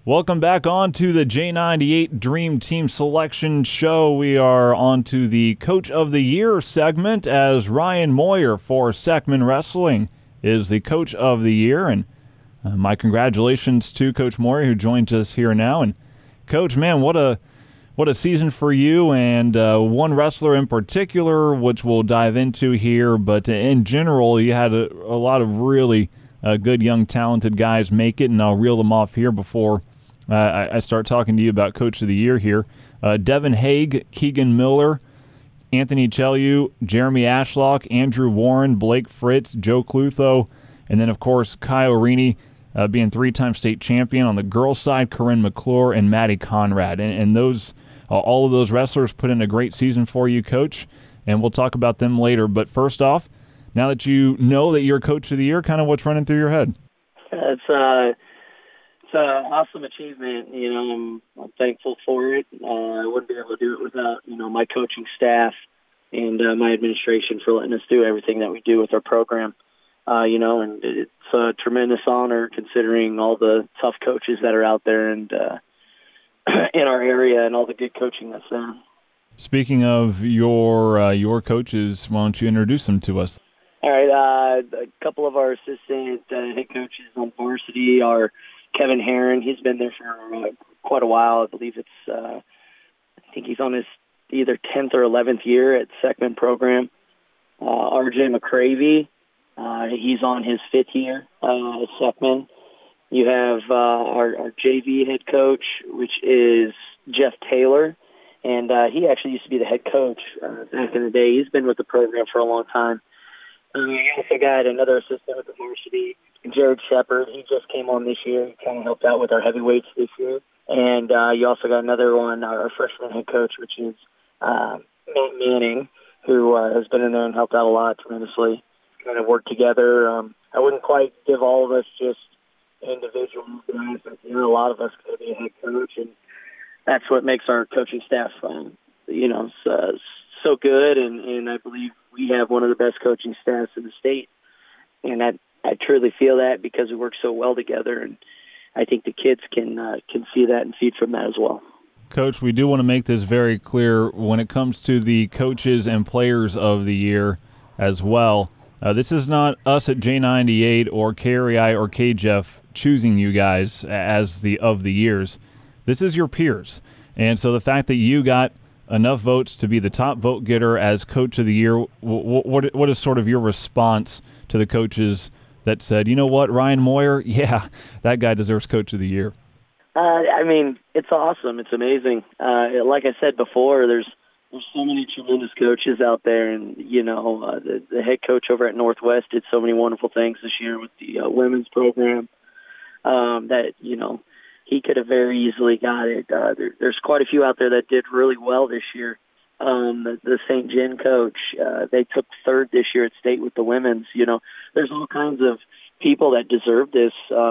Welcome back on to the J98 Dream Team Selection Show. We are on to the Coach of the Year segment as Ryan Moyer for Seckman Wrestling is the Coach of the Year. And my congratulations to Coach Moyer, who joins us here now. And Coach, man, what a season for you, and one wrestler in particular, which we'll dive into here. But in general, you had a lot of really good, young, talented guys make it, and I'll reel them off here before I start talking to you about Coach of the Year here. Devin Haig, Keegan Miller, Anthony Chelu, Jeremy Ashlock, Andrew Warren, Blake Fritz, Joe Clutho, and then, of course, Kyle Rini, being three-time state champion. On the girls' side, Corinne McClure and Maddie Conrad. And those all of those wrestlers put in a great season for you, Coach, and we'll talk about them later. But first off, now that you know that you're Coach of the Year, kind of what's running through your head? It's an awesome achievement. I'm thankful for it. I wouldn't be able to do it without, my coaching staff and my administration for letting us do everything that we do with our program. And it's a tremendous honor considering all the tough coaches that are out there and in our area and all the good coaching that's there. Speaking of your coaches, why don't you introduce them to us? All right, a couple of our assistant head coaches on varsity are Kevin Herron. He's been there for quite a while. I believe I think he's on his either 10th or 11th year at Seckman program. RJ McCravey, he's on his 5th year at Seckman. You have our JV head coach, which is Jeff Taylor, and he actually used to be the head coach back in the day. He's been with the program for a long time. You also got another assistant with the varsity, Jared Shepard. He just came on this year. He kind of helped out with our heavyweights this year. And you also got another one, our freshman head coach, which is Matt Manning, who has been in there and helped out a lot tremendously. Kind of worked together. I wouldn't quite give all of us just individual guys, but a lot of us could be a head coach, and that's what makes our coaching staff, so good. And I believe we have one of the best coaching staffs in the state, and I truly feel that because we work so well together, and I think the kids can see that and feed from that as well. Coach, we do want to make this very clear when it comes to the coaches and players of the year as well. This is not us at J98 or KREI or KJEF choosing you guys as the of the years. This is your peers. And so the fact that you got enough votes to be the top vote getter as Coach of the Year, what is sort of your response to the coaches that said, you know what, Ryan Moyer, yeah, that guy deserves Coach of the Year? It's awesome. It's amazing. Like I said before, there's so many tremendous coaches out there, and the head coach over at Northwest did so many wonderful things this year with the women's program that he could have very easily got it. There's quite a few out there that did really well this year. The St. John coach, they took 3rd this year at state with the women's. There's all kinds of people that deserve this.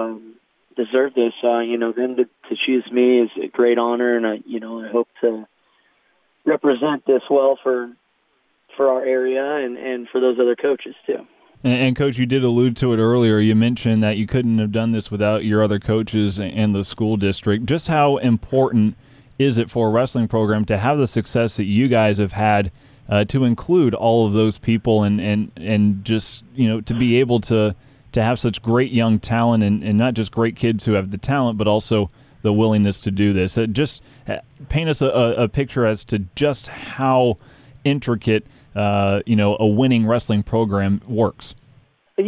Them to choose me is a great honor, and I hope to represent this well for our area and for those other coaches too. And Coach, you did allude to it earlier. You mentioned that you couldn't have done this without your other coaches and the school district. Just how important is it for a wrestling program to have the success that you guys have had, to include all of those people and just to be able to have such great young talent and not just great kids who have the talent but also the willingness to do this? Just paint us a picture as to just how intricate a winning wrestling program works. I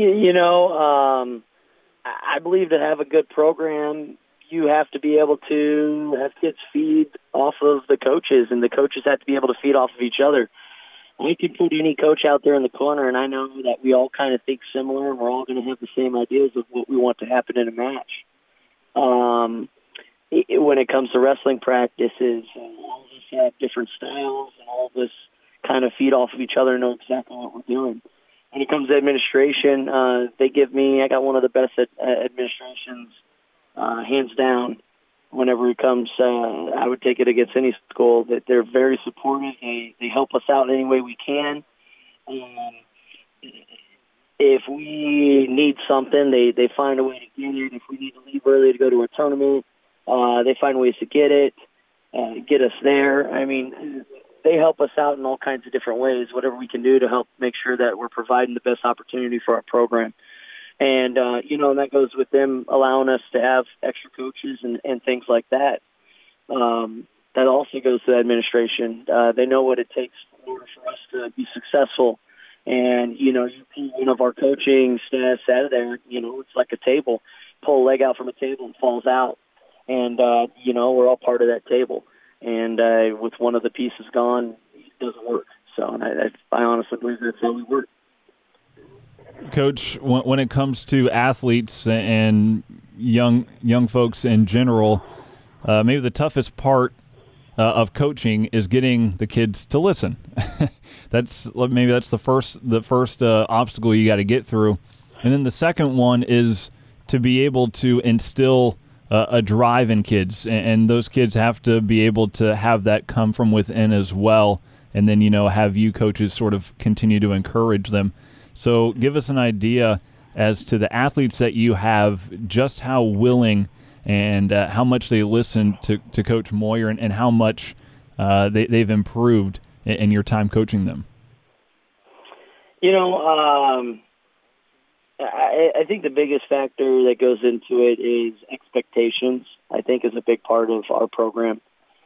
believe to have a good program, you have to be able to have kids feed off of the coaches, and the coaches have to be able to feed off of each other. I could put any coach out there in the corner, and I know that we all kind of think similar, and we're all going to have the same ideas of what we want to happen in a match. When it comes to wrestling practices, all of us have different styles, and all of us kind of feed off of each other and know exactly what we're doing. When it comes to administration, I got one of the best administrations, hands down. Whenever it comes, I would take it against any school. That they're very supportive. They help us out any way we can. If we need something, they find a way to get it. If we need to leave early to go to a tournament, They find ways to get it, get us there. I mean, they help us out in all kinds of different ways, whatever we can do to help make sure that we're providing the best opportunity for our program. And, and that goes with them allowing us to have extra coaches and things like that. That also goes to the administration. They know what it takes in order for us to be successful. And, you pull one of our coaching staffs out of there, it's like a table. Pull a leg out from a table and falls out. And, we're all part of that table. And with one of the pieces gone, it doesn't work. So I honestly believe that's how we work. Coach, when it comes to athletes and young folks in general, maybe the toughest part of coaching is getting the kids to listen. that's the first obstacle you got to get through, and then the second one is to be able to instill a drive in kids, and those kids have to be able to have that come from within as well, and then have you coaches sort of continue to encourage them. So give us an idea as to the athletes that you have, just how willing and how much they listen to Coach Moyer, and how much they've improved in your time coaching them. I think the biggest factor that goes into it is expectations, I think, is a big part of our program.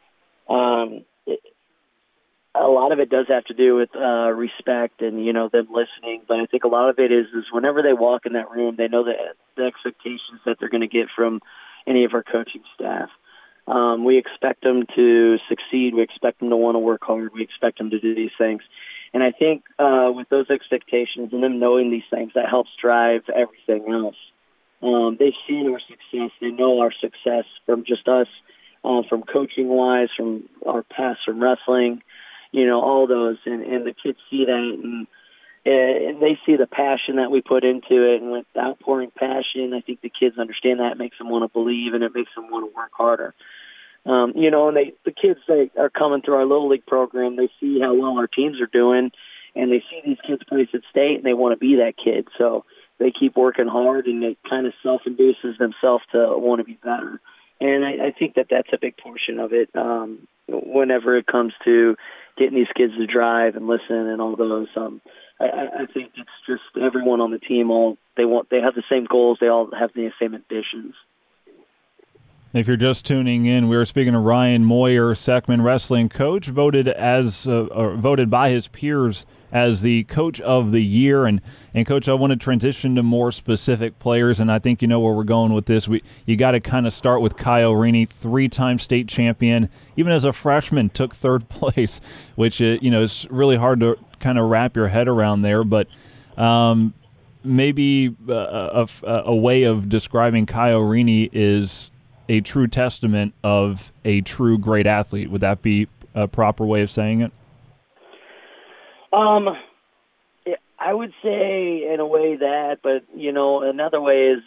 A lot of it does have to do with respect and, them listening. But I think a lot of it is whenever they walk in that room, they know the expectations that they're going to get from any of our coaching staff. We expect them to succeed. We expect them to want to work hard. We expect them to do these things. And I think with those expectations and them knowing these things, that helps drive everything else. They've seen our success. They know our success from just us, from coaching-wise, from our past from wrestling, all those. And the kids see that, and they see the passion that we put into it. And with outpouring passion, I think the kids understand that. It makes them want to believe, and it makes them want to work harder. And the kids that are coming through our Little League program, they see how well our teams are doing, and they see these kids place at state, and they want to be that kid. So they keep working hard, and it kind of self-induces themselves to want to be better. And I think that that's a big portion of it whenever it comes to getting these kids to drive and listen and all those. I think it's just everyone on the team, they have the same goals. They all have the same ambitions. If you're just tuning in, we are speaking to Ryan Moyer, Seckman wrestling coach, voted by his peers as the coach of the year. And Coach, I want to transition to more specific players, and I think you know where we're going with this. You got to kind of start with Kyle Rini, 3-time state champion. Even as a freshman, took third place, which is really hard to kind of wrap your head around there. But maybe a way of describing Kyle Rini is a true testament of a true great athlete. Would that be a proper way of saying it? I would say in a way that, but another way is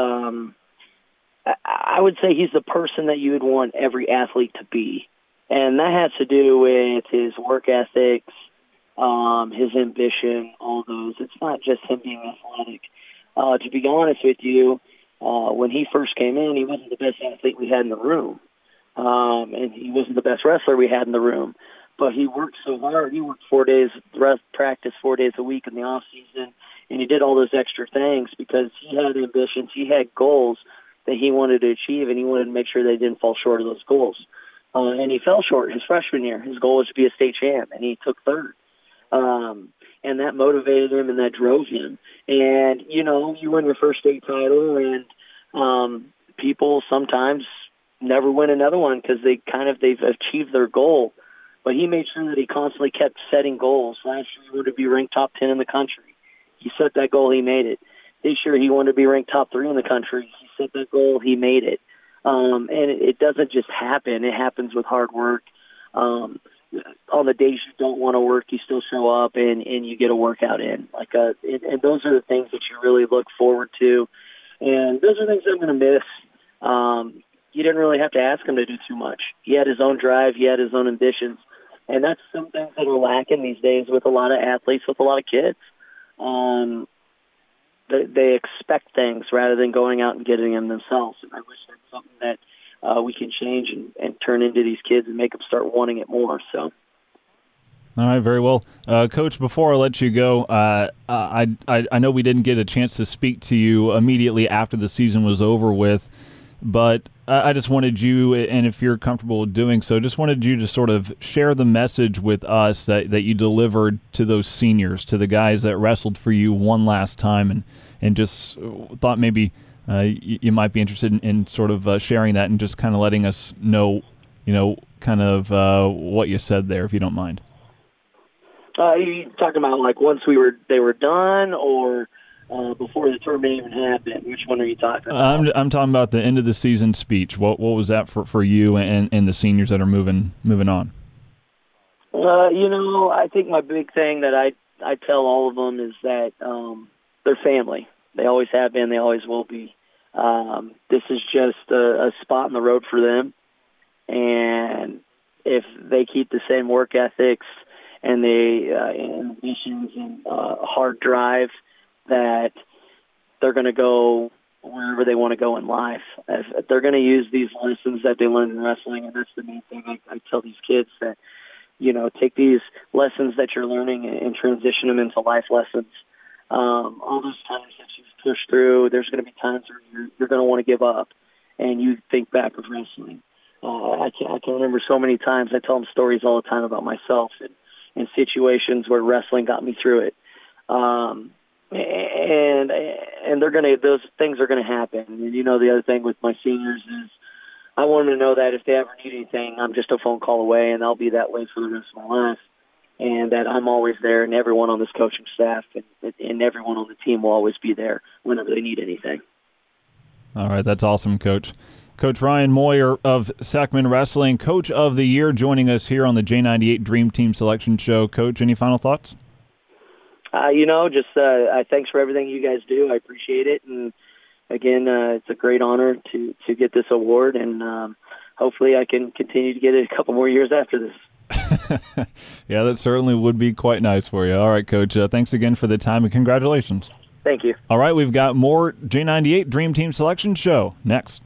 I would say he's the person that you would want every athlete to be, and that has to do with his work ethics, his ambition, all those. It's not just him being athletic. To be honest with you, when he first came in, he wasn't the best athlete we had in the room, and he wasn't the best wrestler we had in the room. But he worked so hard. He worked 4 days, practice 4 days a week in the off season, and he did all those extra things because he had ambitions. He had goals that he wanted to achieve, and he wanted to make sure they didn't fall short of those goals. And he fell short his freshman year. His goal was to be a state champ, and he took third. And that motivated him, and that drove him. And, you win your first state title, and people sometimes never win another one because they've achieved their goal. But he made sure that he constantly kept setting goals. Last year, he wanted to be ranked top 10 in the country. He set that goal, he made it. This year, he wanted to be ranked top 3 in the country. He set that goal, he made it. And it doesn't just happen. It happens with hard work. On the days you don't want to work, you still show up and you get a workout in. And those are the things that you really look forward to. And those are things I'm going to miss. You didn't really have to ask him to do too much. He had his own drive. He had his own ambitions. And that's some things that are lacking these days with a lot of athletes, with a lot of kids. They expect things rather than going out and getting them themselves. And I wish that's something that we can change and turn into these kids and make them start wanting it more. So. All right, very well. Coach, before I let you go, I know we didn't get a chance to speak to you immediately after the season was over with, but I just wanted you, and if you're comfortable doing so, just wanted you to sort of share the message with us that you delivered to those seniors, to the guys that wrestled for you one last time, and just thought maybe you might be interested in sort of sharing that and just kind of letting us know, kind of what you said there, if you don't mind. You talking about like once they were done, or before the tournament even happened? Which one are you talking about? I'm talking about the end of the season speech. What was that for you and the seniors that are moving on? I think my big thing that I tell all of them is that they're family. They always have been. They always will be. This is just a spot in the road for them, and if they keep the same work ethics and the ambitions and hard drive, that they're going to go wherever they want to go in life. If they're going to use these lessons that they learned in wrestling, and that's the main thing I tell these kids, that, take these lessons that you're learning and transition them into life lessons. All those times that you've pushed through, there's going to be times where you're going to want to give up, and you think back of wrestling. I can remember so many times. I tell them stories all the time about myself and situations where wrestling got me through it. And those things are going to happen. And the other thing with my seniors is I want them to know that if they ever need anything, I'm just a phone call away, and I'll be that way for the rest of my life. And that I'm always there, and everyone on this coaching staff and everyone on the team will always be there whenever they need anything. All right, that's awesome, Coach. Coach Ryan Moyer of Seckman Wrestling, Coach of the Year, joining us here on the J98 Dream Team Selection Show. Coach, any final thoughts? Thanks for everything you guys do. I appreciate it. And, again, it's a great honor to get this award, and hopefully I can continue to get it a couple more years after this. Yeah, that certainly would be quite nice for you. All right, Coach, thanks again for the time, and congratulations. Thank you. All right, we've got more J98 Dream Team Selection Show next.